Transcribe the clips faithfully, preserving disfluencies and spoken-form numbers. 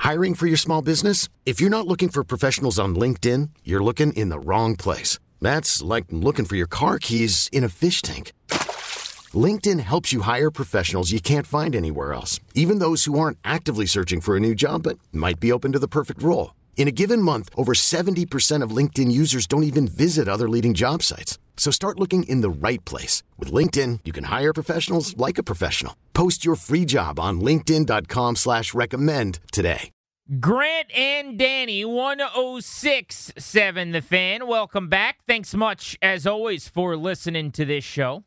Hiring for your small business? If you're not looking for professionals on LinkedIn, you're looking in the wrong place. That's like looking for your car keys in a fish tank. LinkedIn helps you hire professionals you can't find anywhere else, even those who aren't actively searching for a new job but might be open to the perfect role. In a given month, over seventy percent of LinkedIn users don't even visit other leading job sites. So start looking in the right place. With LinkedIn, you can hire professionals like a professional. Post your free job on linkedin.com slash recommend today. Grant and Danny, one oh six point seven The Fan. Welcome back. Thanks much, as always, for listening to this show.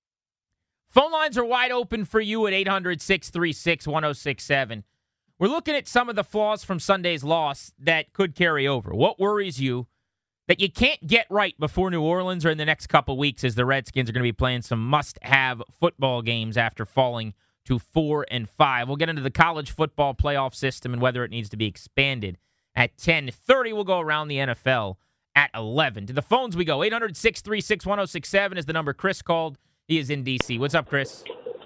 Phone lines are wide open for you at eight hundred, six three six, one oh six seven. We're looking at some of the flaws from Sunday's loss that could carry over. What worries you that you can't get right before New Orleans or in the next couple weeks, as the Redskins are going to be playing some must-have football games after falling to four and five. We'll get into the college football playoff system and whether it needs to be expanded at ten thirty. We'll go around the N F L at eleven. To the phones we go. eight hundred, six three six, one oh six seven is the number Chris called. He is in D C. What's up, Chris?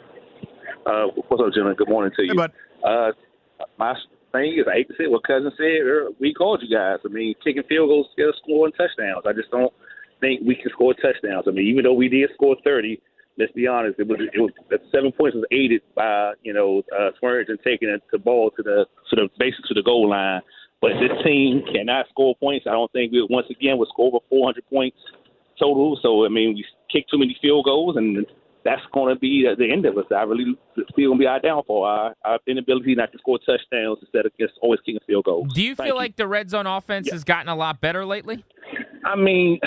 Uh, what's up, gentlemen? Good morning to you. Hey, bud. Uh, my thing is, I hate to say what Cousin said. We called you guys. I mean, kicking field goals, still scoring touchdowns. I just don't think we can score touchdowns. I mean, even though we did score thirty, let's be honest, it was it was the seven points was aided by you know uh, Swearinger taking it the ball to the to the basically to the goal line. But this team cannot score points. I don't think we once again will score over four hundred points total. So I mean, we kicked too many field goals, and that's going to be the end of us. I really feel going to be our downfall. Our, our inability not to score touchdowns instead of just always kicking field goals. Do you Thank feel you. like the red zone offense Yeah. has gotten a lot better lately? I mean,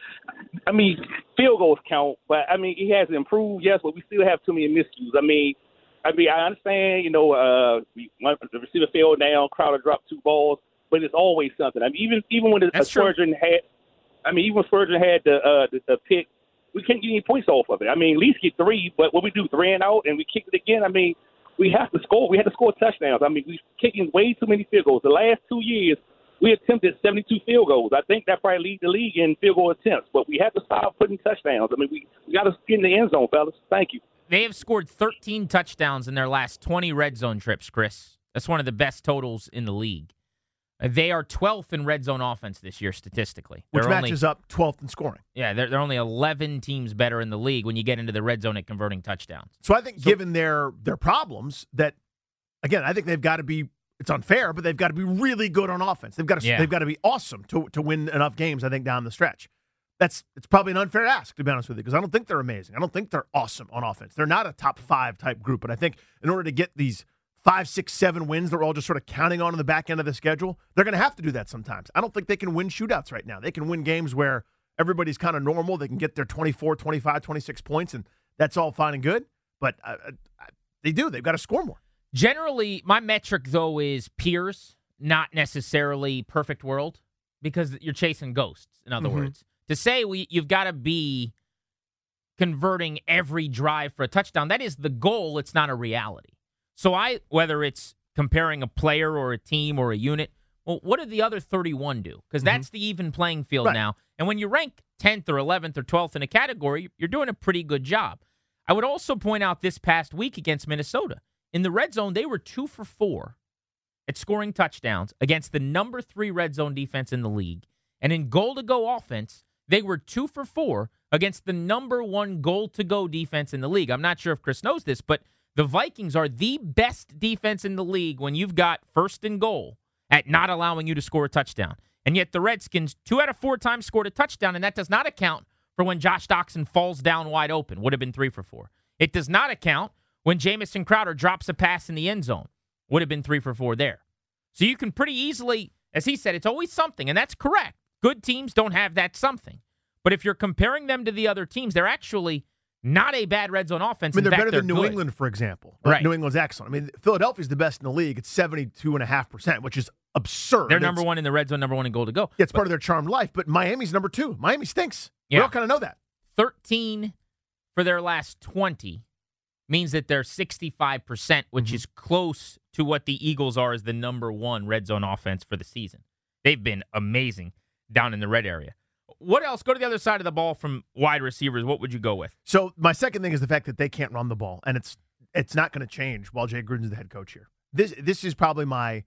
I mean, field goals count, but I mean, he has improved, yes, but we still have too many miscues. I mean, I mean, I understand, you know, uh, we, the receiver fell down, Crowder dropped two balls, but it's always something. I mean, even even when the That's true. Spurgeon had, I mean, even when Spurgeon had the, uh, the the pick, we can't get any points off of it. I mean, at least get three, but when we do three and out and we kick it again, I mean, we have to score. We had to score touchdowns. I mean, we're kicking way too many field goals. The last two years, we attempted seventy-two field goals. I think that probably leads the league in field goal attempts, but we have to stop putting touchdowns. I mean, we, we got to get in the end zone, fellas. Thank you. They have scored thirteen touchdowns in their last twenty red zone trips, Chris. That's one of the best totals in the league. They are twelfth in red zone offense this year statistically. Which They're matches only, up twelfth in scoring. Yeah, they're, they're only eleven teams better in the league when you get into the red zone at converting touchdowns. So I think So- given their their problems, that, again, I think they've got to be, it's unfair, but they've got to be really good on offense. They've got to Yeah. they've got to be awesome to to win enough games, I think, down the stretch. That's It's probably an unfair ask, to be honest with you, because I don't think they're amazing. I don't think they're awesome on offense. They're not a top five type group, but I think in order to get these five, six, seven wins that we're all just sort of counting on in the back end of the schedule, they're going to have to do that sometimes. I don't think they can win shootouts right now. They can win games where everybody's kind of normal. They can get their twenty-four, twenty-five, twenty-six points, and that's all fine and good. But uh, uh, they do. They've got to score more. Generally, my metric, though, is peers, not necessarily perfect world, because you're chasing ghosts, in other Mhm. words. To say we, you've got to be converting every drive for a touchdown, that is the goal. It's not a reality. So I, whether it's comparing a player or a team or a unit, well, what did the other thirty-one do? Because that's the even playing field Right. now. And when you rank tenth or eleventh or twelfth in a category, you're doing a pretty good job. I would also point out this past week against Minnesota, in the red zone, they were two for four at scoring touchdowns against the number three red zone defense in the league. And in goal-to-go offense, they were two for four against the number one goal-to-go defense in the league. I'm not sure if Chris knows this, but the Vikings are the best defense in the league when you've got first and goal at not allowing you to score a touchdown. And yet the Redskins, two out of four times scored a touchdown, and that does not account for when Josh Doxson falls down wide open. Would have been three for four. It does not account when Jamison Crowder drops a pass in the end zone. Would have been three for four there. So you can pretty easily, as he said, it's always something, and that's correct. Good teams don't have that something. But if you're comparing them to the other teams, they're actually not a bad red zone offense. I mean, In they're fact, better than New good. England, for example. Right. New England's excellent. I mean, Philadelphia's the best in the league. It's seventy-two point five percent, which is absurd. They're It's- number one in the red zone, number one in goal to go. Yeah, it's part of their charmed life, but Miami's number two. Miami stinks. We Yeah. all kind of know that. thirteen for their last twenty means that they're sixty-five percent, which Mm-hmm. is close to what the Eagles are as the number one red zone offense for the season. They've been amazing down in the red area. What else? Go to the other side of the ball from wide receivers. What would you go with? So my second thing is the fact that they can't run the ball, and it's it's not going to change while Jay Gruden's the head coach here. This this is probably my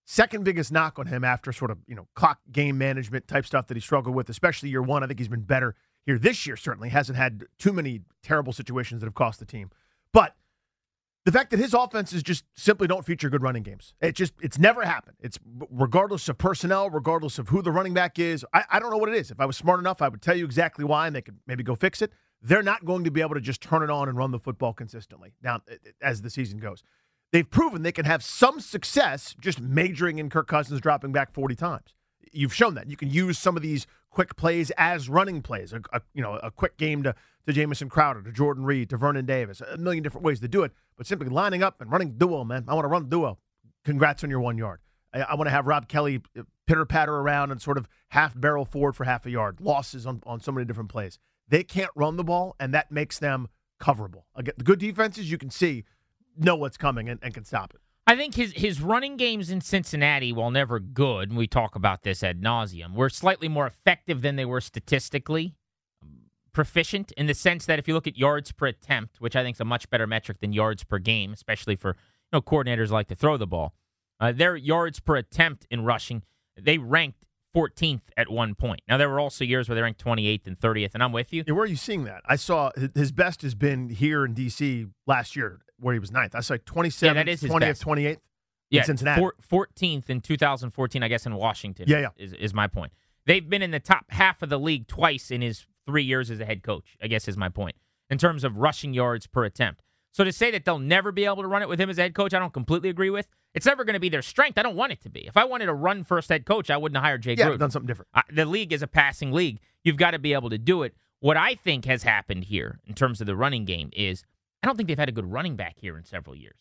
second biggest knock on him after sort of, you know, clock game management type stuff that he struggled with, especially year one. I think he's been better here this year, certainly. Hasn't had too many terrible situations that have cost the team. But the fact that his offenses just simply don't feature good running games. It just, it's never happened. It's regardless of personnel, regardless of who the running back is. I, I don't know what it is. If I was smart enough, I would tell you exactly why, and they could maybe go fix it. They're not going to be able to just turn it on and run the football consistently now as the season goes. They've proven they can have some success just majoring in Kirk Cousins dropping back forty times. You've shown that. You can use some of these quick plays as running plays, a, a you know, a quick game to, to Jamison Crowder, to Jordan Reed, to Vernon Davis, a million different ways to do it, but simply lining up and running duo, man. I want to run duo. Congrats on your one yard. I, I want to have Rob Kelly pitter-patter around and sort of half-barrel forward for half a yard. Losses on, on so many different plays. They can't run the ball, and that makes them coverable. Again, the good defenses, you can see, know what's coming and, and can stop it. I think his his running games in Cincinnati, while never good, and we talk about this ad nauseum, were slightly more effective than they were statistically proficient, in the sense that if you look at yards per attempt, which I think is a much better metric than yards per game, especially for, you know, coordinators like to throw the ball, uh, their yards per attempt in rushing, they ranked fourteenth at one point. Now, there were also years where they ranked twenty-eighth and thirtieth, and I'm with you. Yeah, where are you seeing that? I saw his best has been here in D C last year, where he was ninth. I saw twenty-seventh, yeah, that is his twentieth, best. twenty-eighth yeah, in Cincinnati. Four, fourteenth in two thousand fourteen, I guess, in Washington. Yeah, yeah. Is, is my point. They've been in the top half of the league twice in his three years as a head coach, I guess is my point, in terms of rushing yards per attempt. So to say that they'll never be able to run it with him as a head coach, I don't completely agree with. It's never going to be their strength. I don't want it to be. If I wanted a run-first head coach, I wouldn't have hired Jay yeah, Gruden. done something different. Uh, the league is a passing league. You've got to be able to do it. What I think has happened here in terms of the running game is I don't think they've had a good running back here in several years.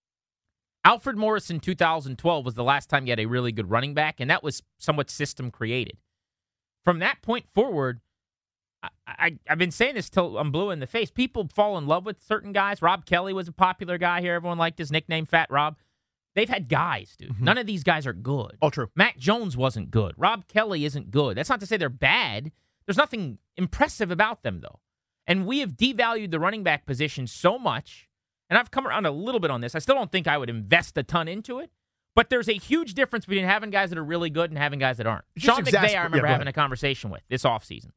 Alfred Morris in two thousand twelve was the last time you had a really good running back, and that was somewhat system created. From that point forward, I, I, I've been saying this till I'm blue in the face. People fall in love with certain guys. Rob Kelly was a popular guy here. Everyone liked his nickname, Fat Rob. They've had guys, dude. Mm-hmm. None of these guys are good. All true. Matt Jones wasn't good. Rob Kelly isn't good. That's not to say they're bad. There's nothing impressive about them, though. And we have devalued the running back position so much, and I've come around a little bit on this. I still don't think I would invest a ton into it, but there's a huge difference between having guys that are really good and having guys that aren't. Just Sean exasper- McVay, I remember yeah, having ahead. a conversation with this offseason.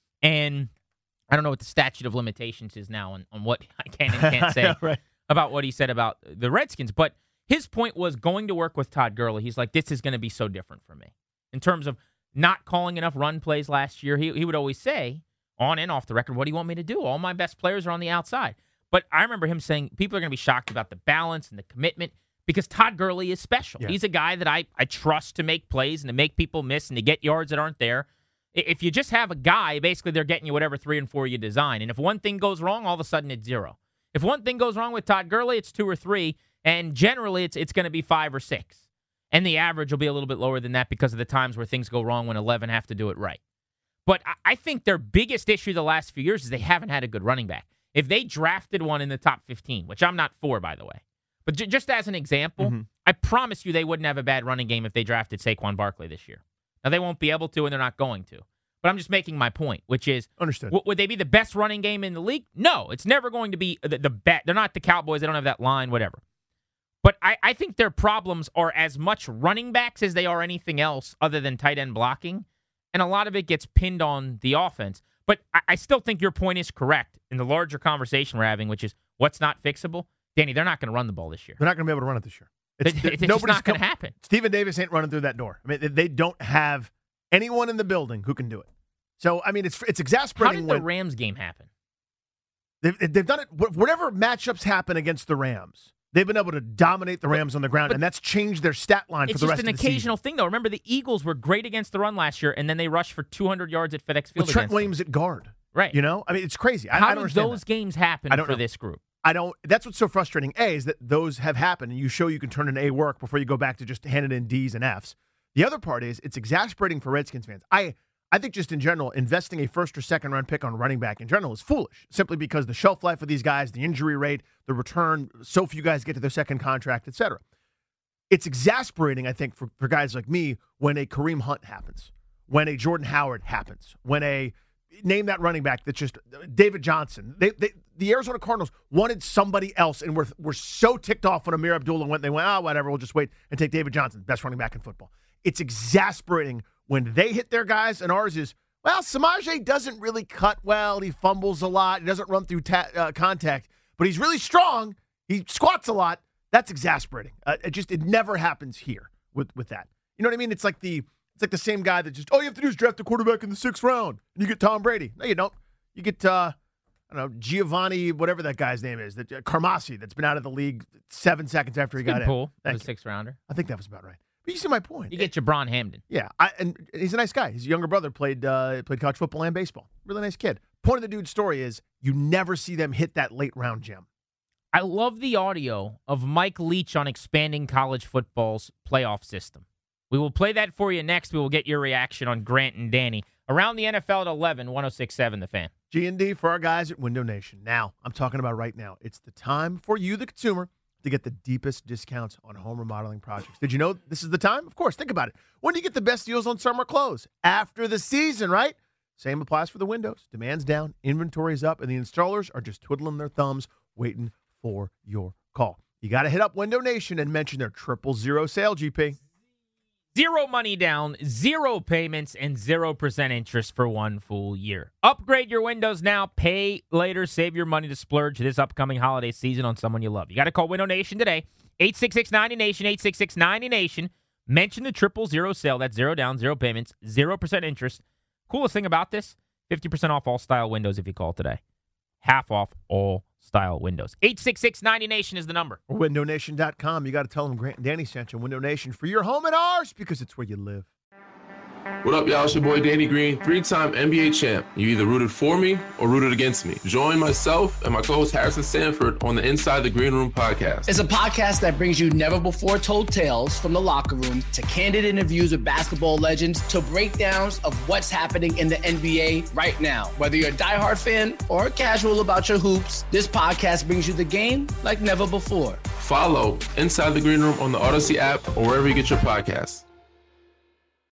And I don't know what the statute of limitations is now on, on what I can and can't say right. about what he said about the Redskins, but his point was going to work with Todd Gurley. He's like, this is going to be so different for me. In terms of not calling enough run plays last year, he, he would always say, on and off the record, what do you want me to do? All my best players are on the outside. But I remember him saying, people are going to be shocked about the balance and the commitment because Todd Gurley is special. Yeah. He's a guy that I, I trust to make plays and to make people miss and to get yards that aren't there. If you just have a guy, basically they're getting you whatever three and four you design. And if one thing goes wrong, all of a sudden it's zero. If one thing goes wrong with Todd Gurley, it's two or three. And generally, it's it's going to be five or six. And the average will be a little bit lower than that because of the times where things go wrong when eleven have to do it right. But I, I think their biggest issue the last few years is they haven't had a good running back. If they drafted one in the top fifteen, which I'm not for, by the way, but j- just as an example, mm-hmm. I promise you they wouldn't have a bad running game if they drafted Saquon Barkley this year. Now, they won't be able to, and they're not going to. But I'm just making my point, which is, Understood. W- would they be the best running game in the league? No, it's never going to be the, the best. They're not the Cowboys. They don't have that line, whatever. But I, I think their problems are as much running backs as they are anything else other than tight end blocking. And a lot of it gets pinned on the offense. But I, I still think your point is correct in the larger conversation we're having, which is what's not fixable. Danny, they're not going to run the ball this year. They're not going to be able to run it this year. It's, it, it's just not going to happen. Stephen Davis ain't running through that door. I mean, they don't have anyone in the building who can do it. So, I mean, it's it's exasperating. How did the when Rams game happen? They've, they've done it. Whatever matchups happen against the Rams, they've been able to dominate the Rams but, on the ground, and that's changed their stat line for the rest of the season. It's just an occasional thing, though. Remember, the Eagles were great against the run last year, and then they rushed for two hundred yards at FedEx Field with Trent against Williams them. at guard. Right. You know? I mean, it's crazy. I, How I don't do understand those that. games happen I don't for know. this group? I don't. That's what's so frustrating. A, is that those have happened, and you show you can turn an A work before you go back to just handing in D's and F's. The other part is it's exasperating for Redskins fans. I I think just in general, investing a first or second round pick on running back in general is foolish, simply because the shelf life of these guys, the injury rate, the return, so few guys get to their second contract, et cetera. It's exasperating, I think, for, for guys like me when a Kareem Hunt happens, when a Jordan Howard happens, when a name that running back that's just David Johnson. They, they, the Arizona Cardinals wanted somebody else, and were, were so ticked off when Amir Abdullah went. They went, oh, whatever, we'll just wait and take David Johnson, best running back in football. It's exasperating when they hit their guys, and ours is, well, Samaje doesn't really cut well. He fumbles a lot. He doesn't run through ta- uh, contact, but he's really strong. He squats a lot. That's exasperating. Uh, it just it never happens here with, with that. You know what I mean? It's like the it's like the same guy that just all you have to do is draft a quarterback in the sixth round and you get Tom Brady. No, you don't. You get uh, I don't know Giovanni, whatever that guy's name is, that uh, Carmassi, that's been out of the league seven seconds after he it's got in. Pool, the sixth rounder. I think that was about right. But you see my point. You get your Bron Hamden. Yeah, I, and he's a nice guy. His younger brother played uh, played college football and baseball. Really nice kid. Point of the dude's story is you never see them hit that late round gem. I love the audio of Mike Leach on expanding college football's playoff system. We will play that for you next. We will get your reaction on Grant and Danny. Around the N F L at eleven, one oh six point seven The Fan. G and D for our guys at Window Nation. Now, I'm talking about right now. It's the time for you, the consumer, to get the deepest discounts on home remodeling projects. Did you know this is the time? Of course. Think about it. When do you get the best deals on summer clothes? After the season, right? Same applies for the windows. Demand's down, inventory's up, and the installers are just twiddling their thumbs, waiting for your call. You got to hit up Window Nation and mention their triple zero sale, G P. Zero money down, zero payments, and zero percent interest for one full year. Upgrade your windows now, pay later, save your money to splurge this upcoming holiday season on someone you love. You got to call Window Nation today, eight six six ninety nation, eight six six ninety nation. Mention the triple zero sale. That's zero down, zero payments, zero percent interest. Coolest thing about this, fifty percent off all style windows if you call today. Half off all style windows. eight six six ninety nation is the number. Or window nation dot com. You got to tell them Grant and Danny sent you. Window Nation for your home and ours because it's where you live. What up, y'all? It's your boy Danny Green, three-time N B A champ. You either rooted for me or rooted against me. Join myself and my co-host Harrison Sanford on the Inside the Green Room podcast. It's a podcast that brings you never-before-told tales from the locker room to candid interviews with basketball legends to breakdowns of what's happening in the N B A right now. Whether you're a diehard fan or casual about your hoops, this podcast brings you the game like never before. Follow Inside the Green Room on the Odyssey app or wherever you get your podcasts.